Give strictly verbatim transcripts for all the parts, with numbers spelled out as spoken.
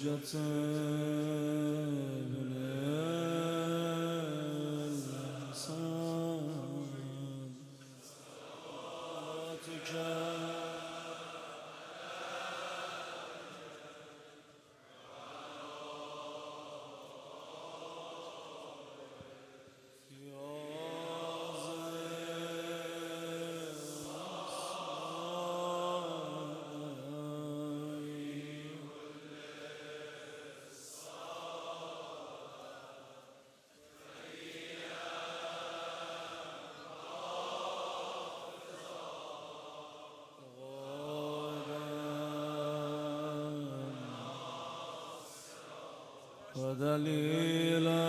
حجت ابن الحسن صلواتك ودليلا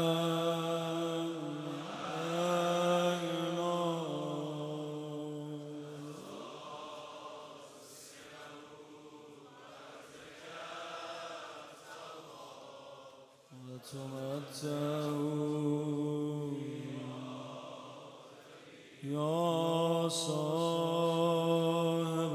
وتمتعوا يا صاحب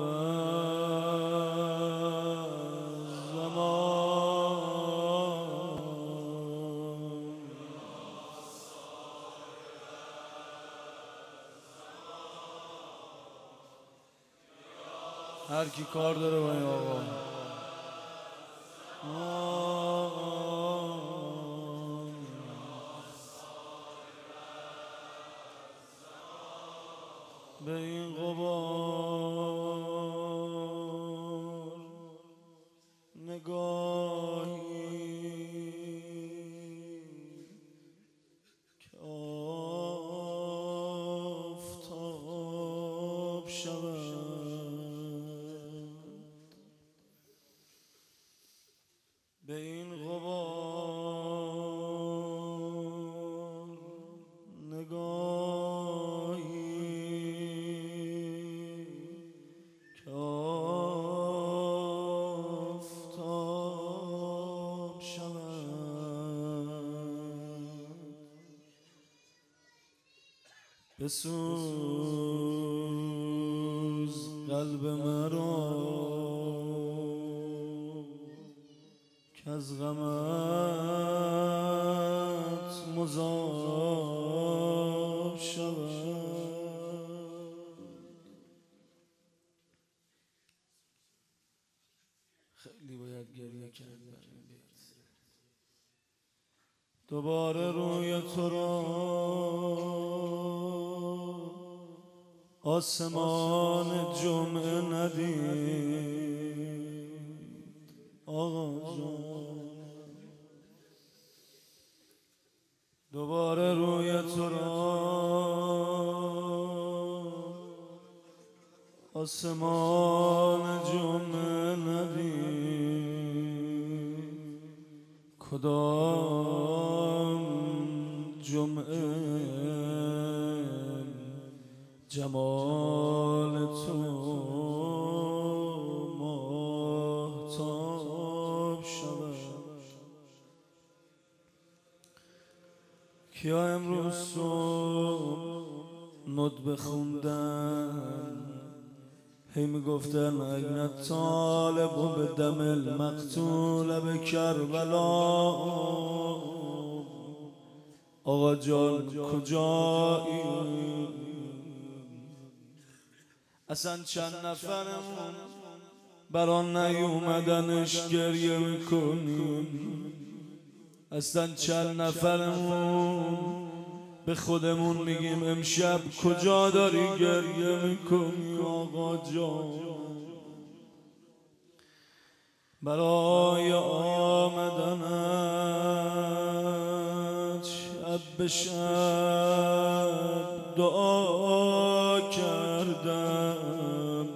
هر کی کار داره با این آقا به این غبار نگاهی که آفتاب شود به این غبار نگاهی که آفتاب شود بسوز قلب مرا که از غمت مذاب شود خیلی باید گریه کرد بر این بیت دوباره روی تو را آسمان جمعه ندید آقا جان دوباره روی تو را آسمان جمعه ندید کدام جمعه جمال تو ماهتاب شود کیا امروز صبح ندبه خوندن هی میگفتن اگه طالب و به دم المقتول به کربلا آقا جان کجایی اصلا چند نفرمون بران نیومدنش گریه میکنیم اصلا چند نفرمون به خودمون میگیم امشب کجا داری گریه میکنی آقا جان برای آمدنت شب به شب دعا کردم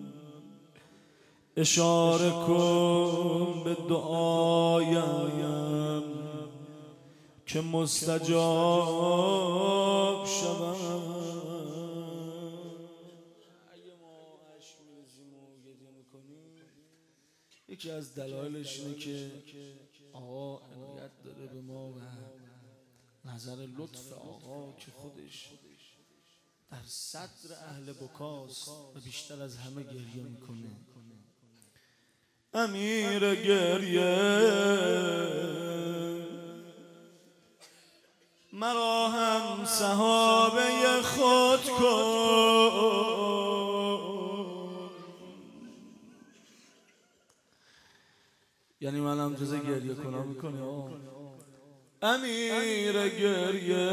اشاره کن به دعایم که مستجاب شود اگه ما عشق میریزیم و گریه میکنیم یکی از دلایلش اینه که آقا عنایت داره به ما و نظر لطف آقا که خودش در صدر اهل بکاست و بیشتر از همه گریه میکنه امیر گریه مرا هم صحابه خود کن. یعنی من هم جزه گریه کنم میکنی امیر گریه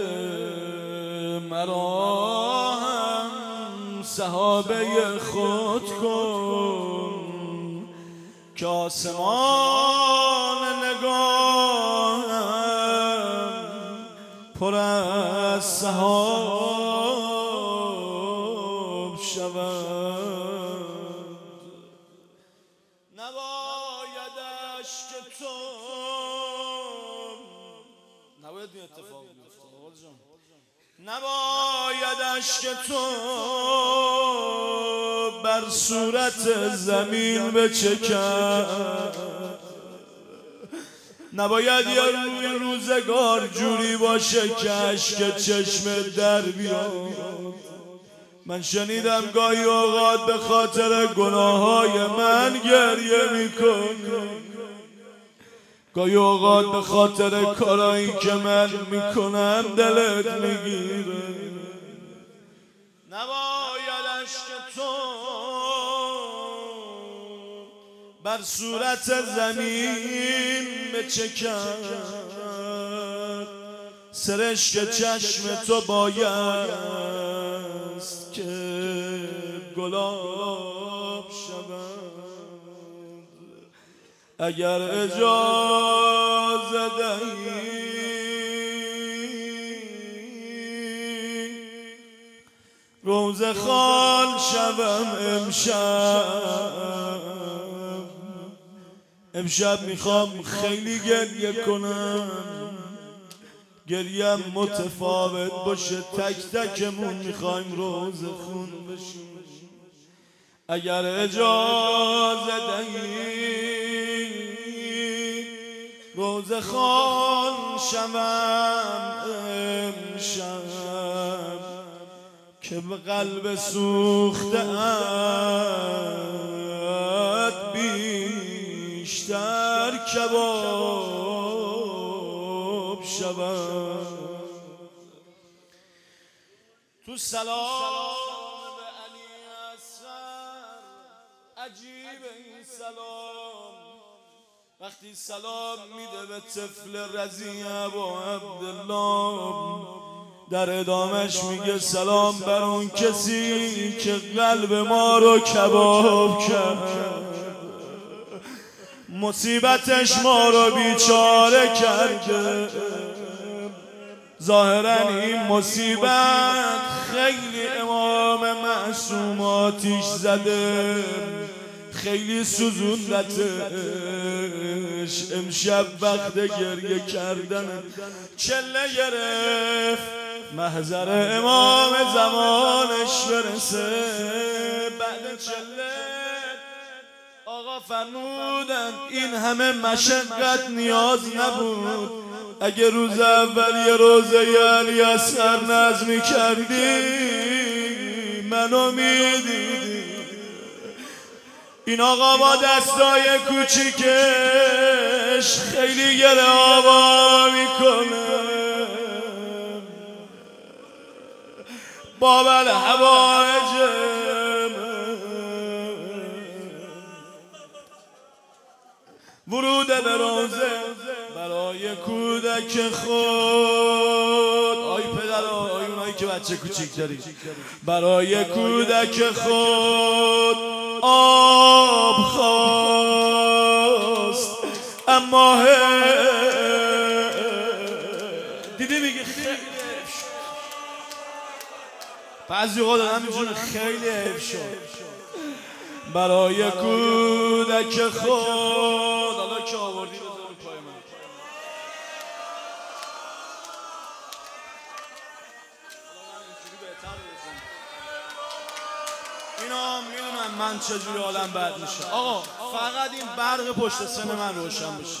مرا هم صحابه خود کن که آسمان نگاهم پر از سحاب شود. نبایدش که تو نباید می اتفاق بیفته نبایدش که تو بر صورت زمین بچکد. نباید یا روی روزگار جوری باشه که اشک چشم در بیاد. من شنیدم گاهی اوقات به خاطر گناههای من گریه میکنی، گاهی اوقات به خاطر کارایی که من میکنم دلت میگیره. نبایدش که تو بر صورت زمین بچکد. سرشک چشم تو بایست که گلاب شود. اگر اجازه دهی روزه خوان شوم امشب. امشب میخوام خیلی گریه کنم، گریم متفاوت باشه، تک تکمون میخوایم روزه خون بشیم. اگر اجازه دهی روزه خوان شوم امشب که به قلب سوخته ات بیشتر کباب شود. تو سلام به علی اصغر عجیب این سلام، وقتی سلام میده به طفل رضی ابا عبدالله در ادامش میگه سلام بر اون کسی که قلب ما رو کباب کرد، مصیبتش ما رو بیچاره کرده. ظاهرا این مصیبت خیلی امام معصوم آتیش زده، خیلی سوزوندتش. امشب وقت گریه کردن چله گرفت، محضر امام زمانش برسه. بعد چله آقا فرمودن این همه مشقت نیاز نبود. اگه روز اول یه روزه علی اصغر نظمی کردی منو میدیدی. این آقا با دستای کوچیکش خیلی گره آوا میکنه. بابل حوائجم ورود به روزه برای کودک خود. آی پدر آی اونایی که بچه کوچیک داری، برای کودک خود آب خواست اما دیدی میگه خیلی بعضی اوقات آدم می‌بینه خیلی حیف شد. برای کودک خود حالا که آوردی بذار پای من. اینا میدونن من چجوری آدم بد میشه. آقا فقط این برق پشت سن من روشن بشه.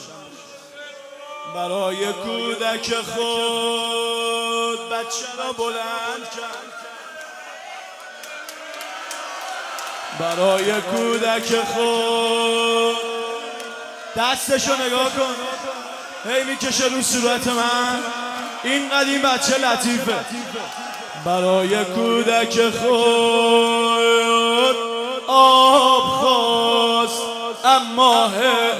برای کودک خود بچه را بلند کرد، برای کودک خود. دستشو نگاه کن هی میکشه رو صورت من، اینقدر این بچه لطیفه. برای کودک خود آب خواست اما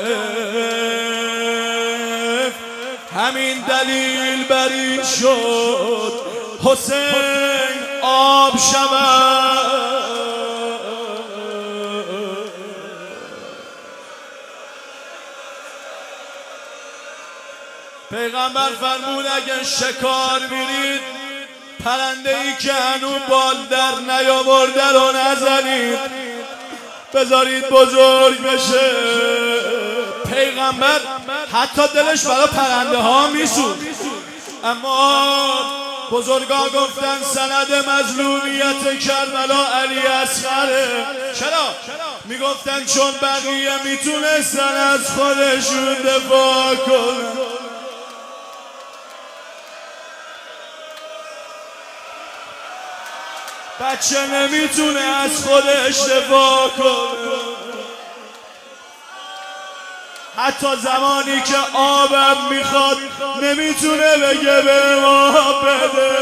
حیف، همین دلیل بر این شد حسین آب شود. پیغمبر فرمود اگه شکار میرید پرنده ای که هنوز بال در نیاورده رو نزنید، بذارید بزرگ بشه. پیغمبر حتی دلش برای پرنده ها میسوخت، اما بزرگان گفتن سند مظلومیت کربلا علی اصغره. چرا؟ میگفتن چون بقیه میتونستن از خودشون دفاع کنن، بچه نمیتونه از خودش دفاع کنه. حتی زمانی که آبم میخواد نمیتونه بگه به ما بده.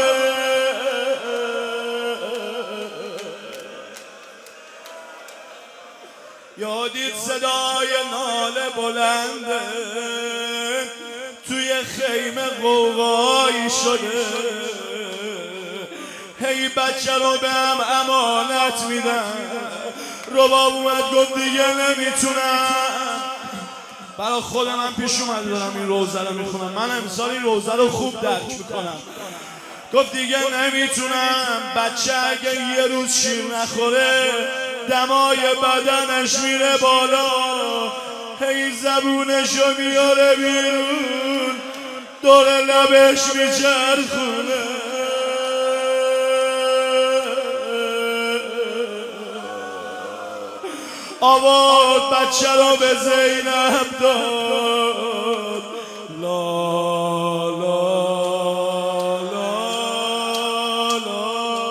یادید صدای ناله بلنده توی خیمه قوقایی شده، هی بچه رو به هم امانت میدن. رباب اومد گفت دیگه نمیتونم. برای خود من پیش اومد دارم این روزه رو میخونم، من امسال این روزه رو خوب درک میکنم. گفت دیگه نمیتونم. بچه اگه یه روز شیر نخوره دمای بدنش میره بالا، هی زبونشو میاره بیرون دور لبش میچرخونه. آورد بچه رو به زینب داد. لا لا لا لا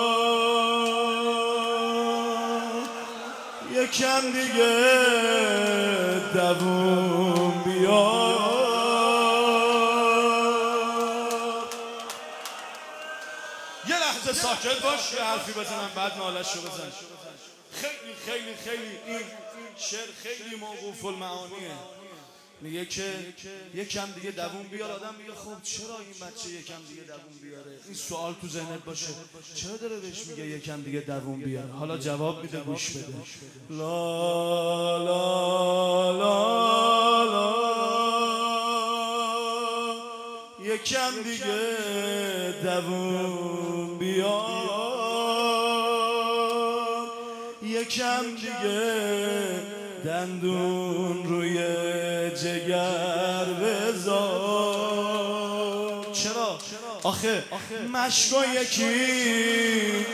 یکم دیگه دووم بیار. یه لحظه ساکت باش، یه حرفی بزنم بعد نالش رو بزن. خیلی خیلی خیلی این شعر خیلی موقوف المعانیه. میگه که یکم دیگه دووم بیار. آدم میگه خب چرا این بچه یکم دیگه دووم بیاره؟ این سوال تو ذهنت باشه چرا داره بهش میگه یکم دیگه دووم بیار؟ حالا جواب میده، گوش بده. لا لا لا لا یکم دیگه دووم بیار، یکم دیگه دندون روی جگر بذار. چرا؟ آخه مشکو یکی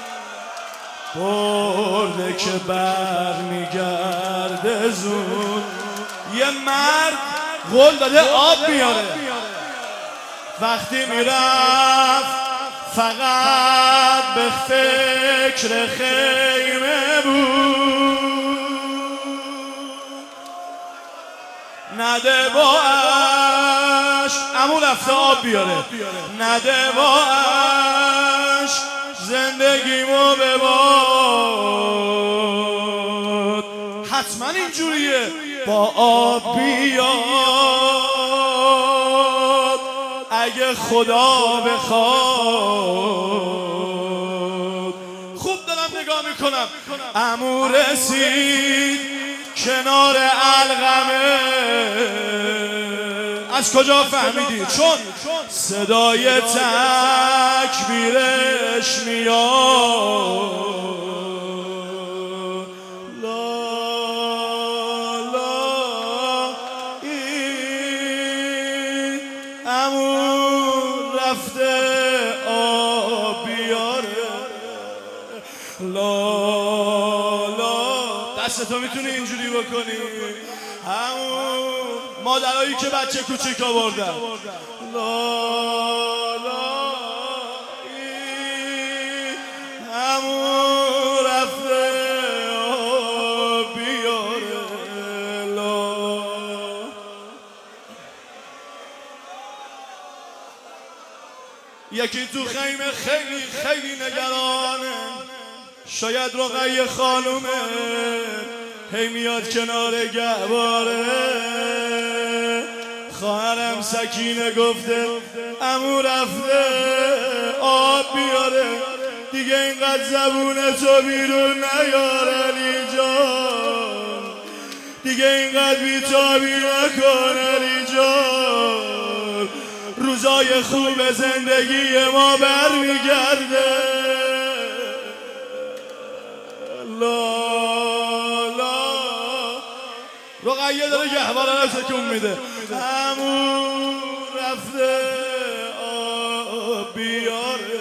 برده که بر میگرده زود. یه مرد قول داده آب میاره، وقتی میرفت فقط به فکر خیمه بود. نده با عشق امو رفته آب بیاره، نده با عشق زندگیمو بباد. حتما اینجوریه با آب بیاد اگه خدا بخواد. خوب دارم نگاه میکنم. عمو رسید کنار علقمه. از کجا فهمیدی؟ چون صدای تکبیرش میاد. دستتو میتونی اینجوری بکنی؟ همون مادرایی که بچه کوچیک آوردن. لا لا همون رفته یکی تو خیمه خیلی خیلی نگرانه، شاید رقیه خانومه، هی میاد کنار گهواره. خواهرم سکینه گفته عمو رفته آب بیاره، دیگه اینقدر زبون تو بیرون نیار علی جان، دیگه اینقدر بیتابی نکن علی جان، روزای خوب زندگی ما برمیگرده. لا لا رقیه داره گهواره رو تکون میده، عمو رفته آب بیاره.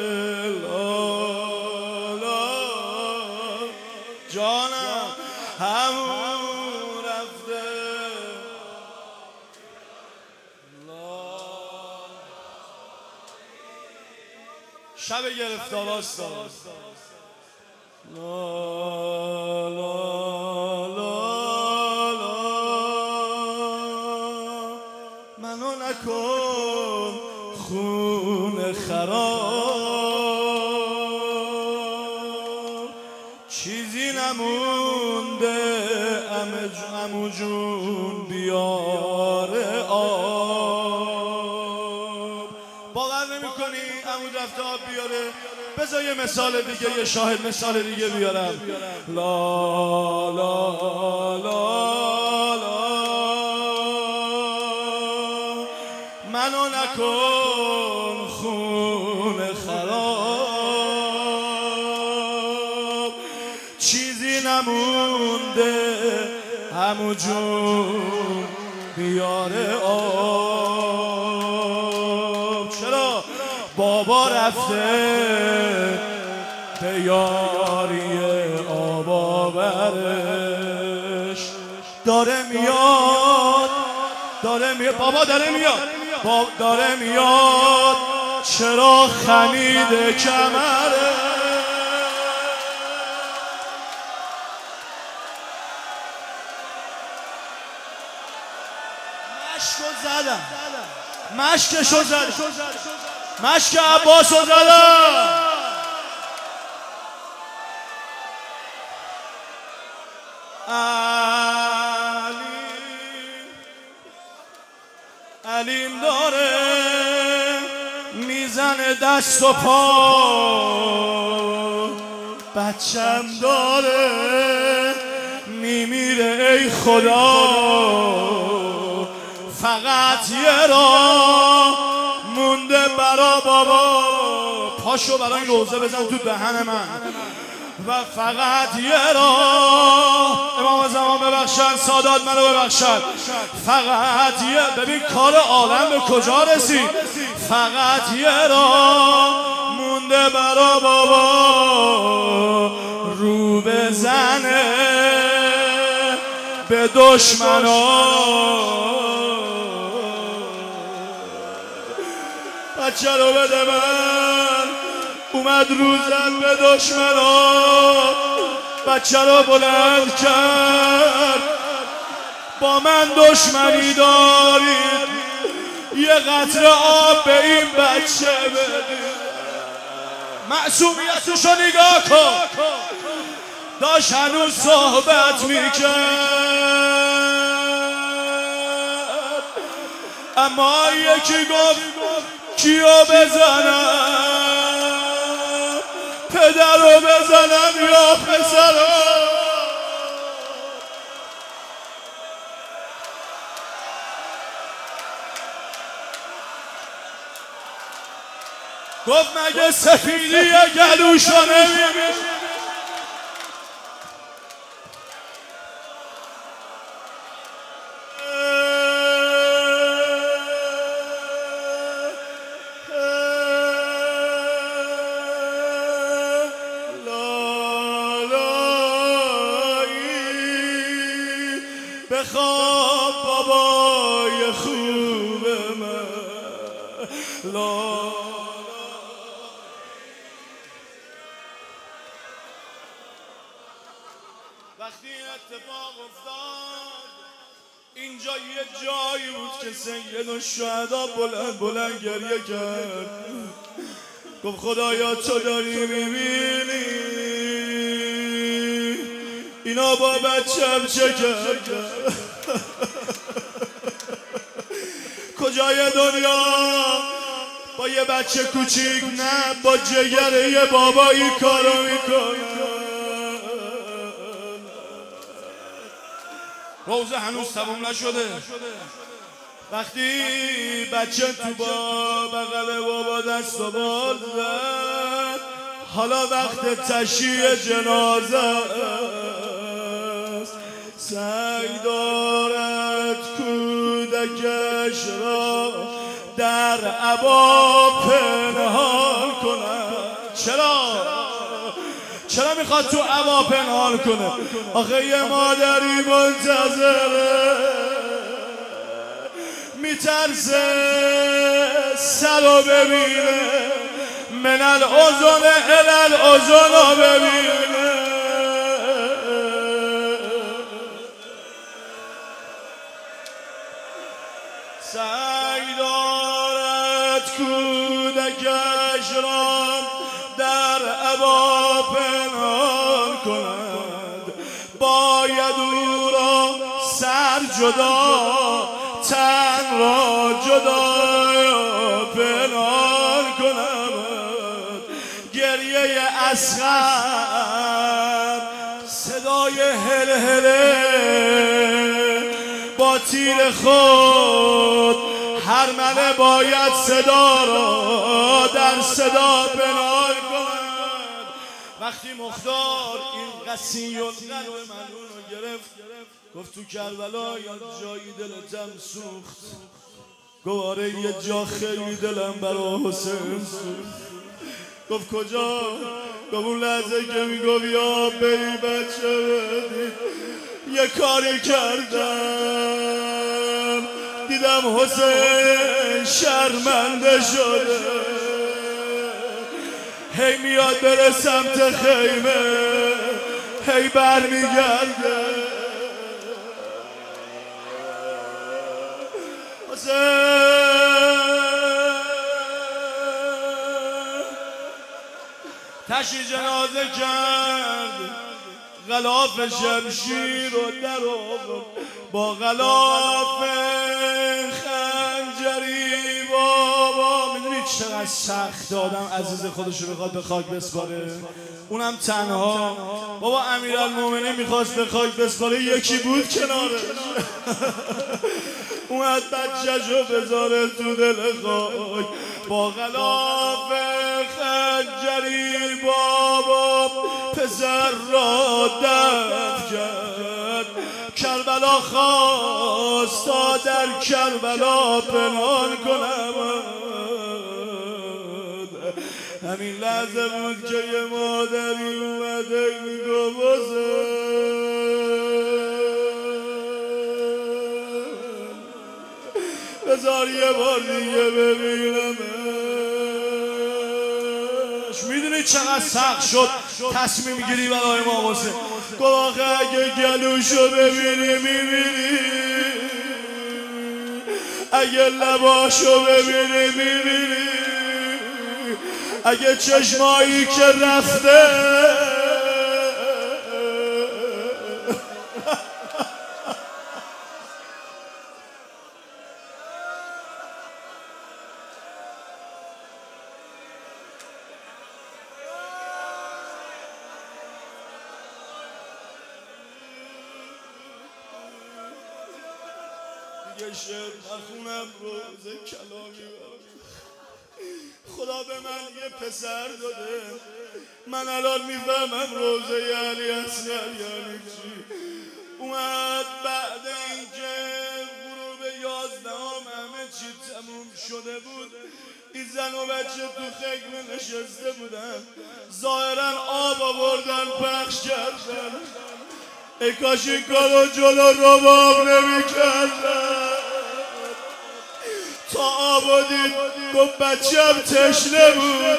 لا لا جانم عمو رفته. لا شب گرفتاراست. لا لا لا لا منو نکن خون خراب، چیزی نمونده عمو جون بیاره آب. باور نمی‌کنی عمو رفته آب بیاره؟ بذار یه مثال دیگه، یه شاهد مثال دیگه بیارم. لا لا لا لا منو نکن خون خراب، چیزی نمونده عمو جون بیاره آب. چرا؟ بابا رفته به یاری آب آورش، داره میاد داره میاد بابا داره میاد بابا داره میاد، چرا خمیده کمره؟ مشکو زدم مشکشو زدم مشک عباسو زدم. علی علیم داره میزنه دست و پا، بچم داره میمیره ای خدا، فقط یه راه مونده برا بابا. پاشو برای این روزه بزن تو دهن من. و فقط یه راه، امام زمان ببخشن، سادات منو ببخشن، فقط یه، ببین کار عالم به کجا رسید، فقط یه راه مونده برا بابا، رو بزنه به دشمنا. بچه رو بده من، اومد روزن به دشمنا، بچه رو بلند کرد، با من دشمنی دارید، یه قطره آب به این بچه بدید. معصومیتشو نگاه کن، داشت هنوز صحبت میکرد، اما یکی گفت کیو بزنم، پدر رو بزنم یا پسر رو؟ گفت مگه سفیدی گلوشو نمیبینی؟ بخواب بابای خوب من. لا وقتی اتفاق افتاد اینجا یه جایی بود که سید الشهدا بلند بلند گریه کرد، گفت خدایا تو داری میبینی اینا با بچه‌م چه کرد. کجای دنیا با یه بچه کوچیک نه با جگر یه بابا این کارو میکنه. روزه هنوز تموم نشده. وقتی بچه تو با بغل بابا دست و باز زد، حالا وقت تشییع جنازه است. سعی دارد کودکش را در عبا پنهان کند. چرا؟ چرا میخواد تو عبا پنهان کنه؟ آخه یه مادری منتظره، میترسه سر رو ببینه، من الاذن الی الاذن رو ببینه. سعی دارد کودکش را در عبا پنهان کند، باید او را سر جدا تن را جدا پنهان کند. گریه اصغر صدای هلهله با تیر خود، هر مله باید صدا را در صدا پنهان کند. وقتی مختار این قسی القلب ملعون رو گرفت، گفت تو کربلا یا جایی دلتم سوخت، گواره یه جا خیلی دلم برا حسین سوخت. گفت کجا؟ گفت اون لحظه که میگفت یا بی بچه بدید، یه کاری کردم دیدم حسین شرمنده شده، هی میاد بره سمت خیمه، هی بر میگرده. تشی جنازه کرد، غلاف شمشیر رو در آورد، با غلاف خنجری بابا. میدونی چقدر سخت آدم عزیز خودش رو بخواد به خاک بسپاره، اونم تنها. بابا امیرالمومنین میخواست به خاک بسپاره، یکی بود کنارش اومد بچه‌شو بذاره تو دل خاک، با غلاف خنجری بابا پسر را دفن کرد. کربلا خواست تا در کربلا پنهان کنم. همین لحظه بود که یه مادری اومده میگو بذار یه بار دیگه ببینمش. میدونی چقدر سخت شد تصمیم گیری برای امام حسین. گفت آخه اگه گلوشو ببینی میبینی، اگه لباشو ببینی میبینی، اگه چشمایی که رفته دیگه شعر نخونم روز کلامی. خدا به من یه پسر داده، من الان میفهمم روزه یعنی اصغر یعنی چی. اومد بعد اینکه غروب یازدهم همه چی تموم شده بود، این زن و بچه تو خیمه نشسته بودن، ظاهرا آب آوردن پخش کردن. ای کاش این کارو جلو رباب نمی کردن. تا آب دید گفت بچه‌م تشنه بود.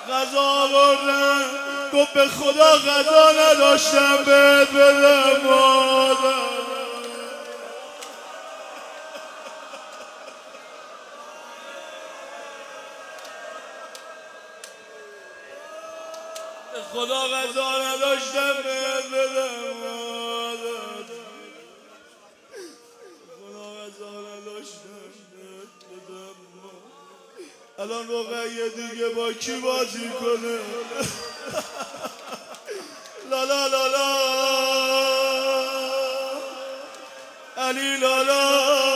غذا آوردن گفت به خدا غذا نداشتم بهت بدم مادر. به خدا غذا نداشتم بهت بدم مادر. به خدا غذا نداشتم بهت بدم مادر. الان رقیه دیگه با کی بازی کنه؟ لا لا لا لا علی لا لا.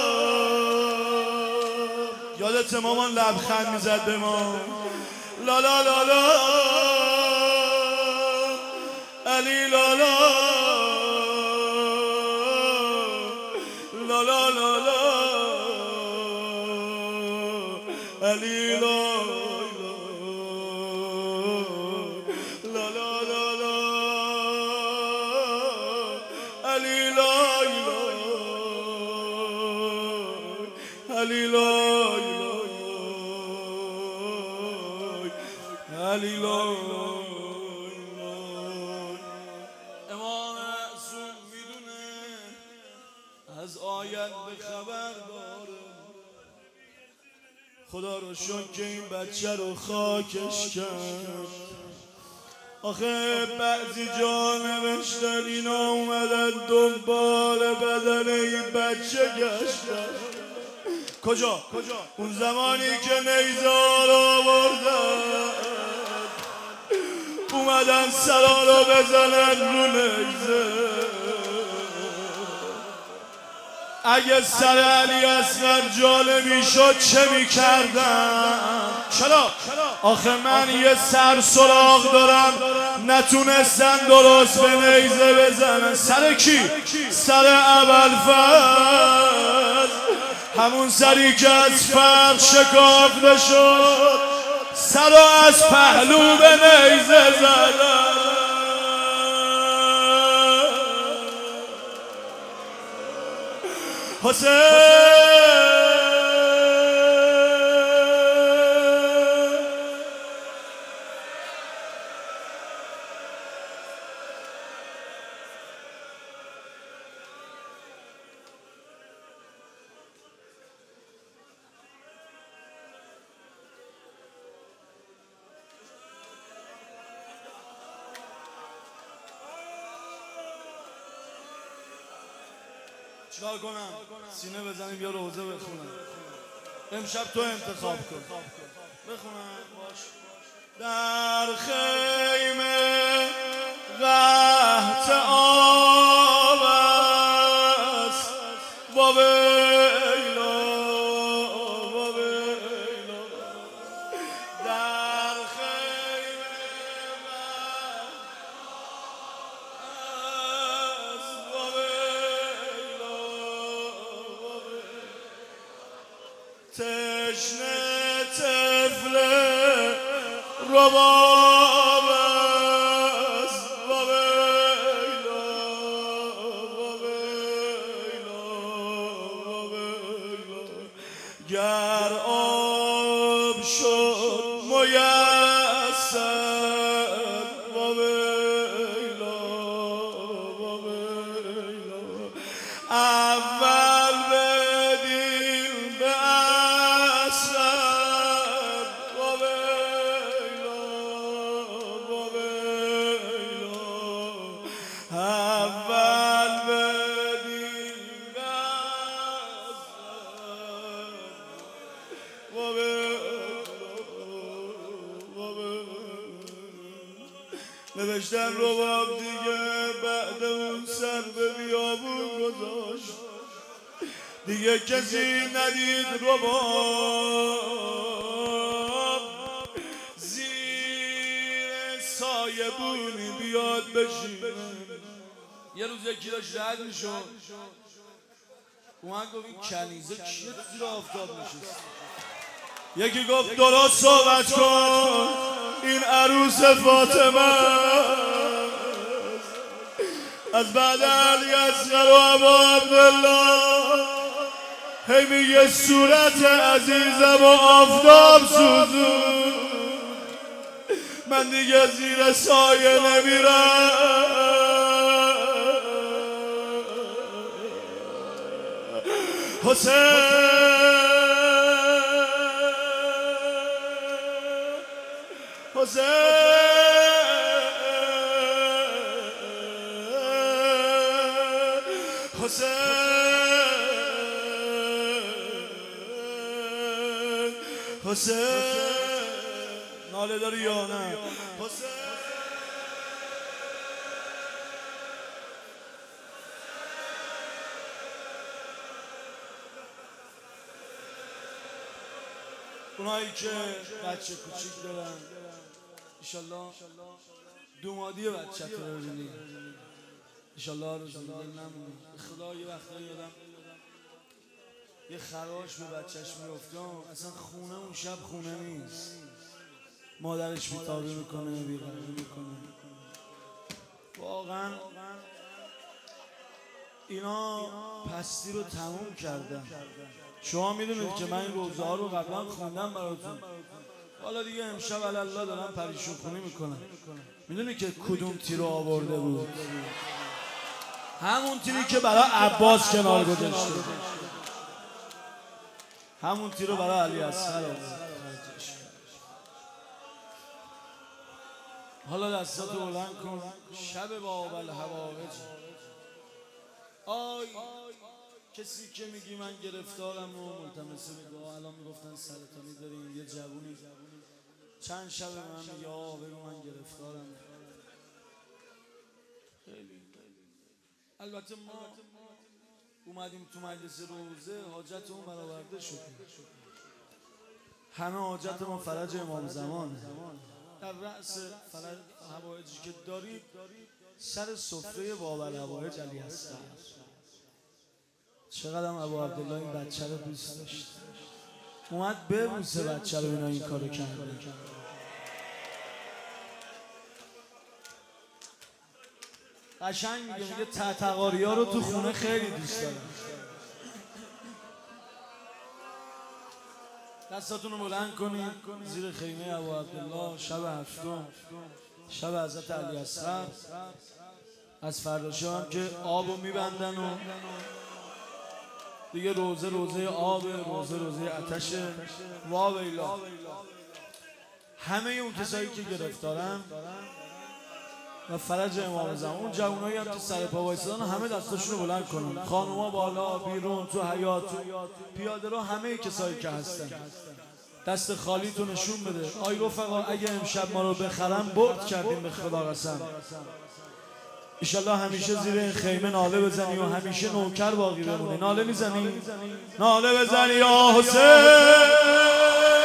یادت مامان لبخند میزد به ما. لا لا لا لا علی لا لا لا لا لا لا علی لا لا لا لا لا علی لا علی لا علی لا. امام معصوم میدونه از آینده خبر داره. خدا رو شکر که این بچه رو خاکش کرد. آخه بعضی جا نوشتن اینا اومدن دنبال بدن این بچه گشتن. کجا؟ اون زمانی که نیزار آوردن اومدن سرا رو بزنن رو نیزه. اگه سر علی اصغر جالبی شد چه میکردن؟ چرا؟ آخه من یه سر سراغ دارم نتونستن درست به نیزه بزنن. سر کی؟ سر ابوالفضل، همون سری که از فرق شکافته شد سر از پهلو به نیزه زدن. حسین چیکار کنم؟ سینه بزنیم یا روزه بخونم؟ امشب تو انتخاب کن. بخونم باش. در خیمه قحط آب است با ویلا با ویلا. در خیمه تشنه طفل رباب است با ویلا با ویلا با ویلا. گر آب شد میسر با ویلا با ویلا. اول بدین به اثر با ویلا با ویلا. اول بدین به اثر با ویلا با ویلا. نوشتن رباب دیگه بعد اون سر به بیابون گذاشت. دیگه کسی ندید رباب زیر سایبونی بیاد بشینه. یه روز یکی داشت رد میشد اومد گفت این کنیزه کیه تو زیر آفتاب نشست؟ یکی گفت درست صحبت کن این عروس فاطمه از بعد علی اصغر و ابا عبدالله. هی میگه صورت عزیزم و آفتاب سوزون من دیگه زیر سایه نمیرم. حسین حسین حسین حسین ناله داری یا نه؟ حسین اونایی که بچه کوچیک دارن انشالله دومادی بچه تو رو ببینی، انشالله رو زنده نمونی. خدا یه وقتا یادم یه خراش به بچهش میفته، اصلا خونه اون شب خونه نیست، مادرش بی‌تابی میکنه، بی‌قراری میکنه. واقعا اینا پستی رو تموم کردن. شما میدونید که من این روزه ها رو قبلا خوندم براتون، حالا دیگه امشب الله دارم پریشون خونی میکنم. میدونی که کدوم تیر رو آورده بود؟ همون تیری که برای عباس کنار گذاشته، همون تیر رو برای علی اصغر آورد. حالا دستاتو بلند کن. شب باب الحوائج. آی کسی که میگی من گرفتارم و ملتمس دعا، الان میگفتن سرطانی داریم، یه جوونی چند شب من میگه آه بگو من گرفتارم. خیلی البته ما اومدیم تو مجلس روزه، حاجت اون برآورده شد. همه حاجت ما فرج امام زمانه. در رأس فرج حوائجی که دارید سر سفره باب الحوائج علی اصغر. چقدر هم ابو عبدالله این بچه رو دوست داشت، اومد ببوسه بچه رو. اینا این کارو کرده. قشنگ میگه، میگه تتقاری ها رو تو خونه خیلی دوست دارم. دستاتون رو بلند کنید زیر خیمه ابو عبدالله. شب هفتم، شب حضرت علی اصغر. از فرداشا هم که آبو میبندن و دیگه روزه روزه آب، روزه روزه آتشه. وا ویلا همه اون کسایی که گرفتارن و فرج امام زمان، اون جوانایی هم که سر پا وایسادن همه دستاشون رو بلند کنن. خانوما بالا، بیرون، تو حیاط، پیاده رو، همه کسایی که هستن دست خالی تو نشون بده. آی رفقا اگه امشب ما رو بخرن برد کردیم به خدا قسم. انشالله همیشه زیر این خیمه ناله بزنی و همیشه نوکر باقی بمونه. ناله میزنی؟ ناله بزنی یا حسین.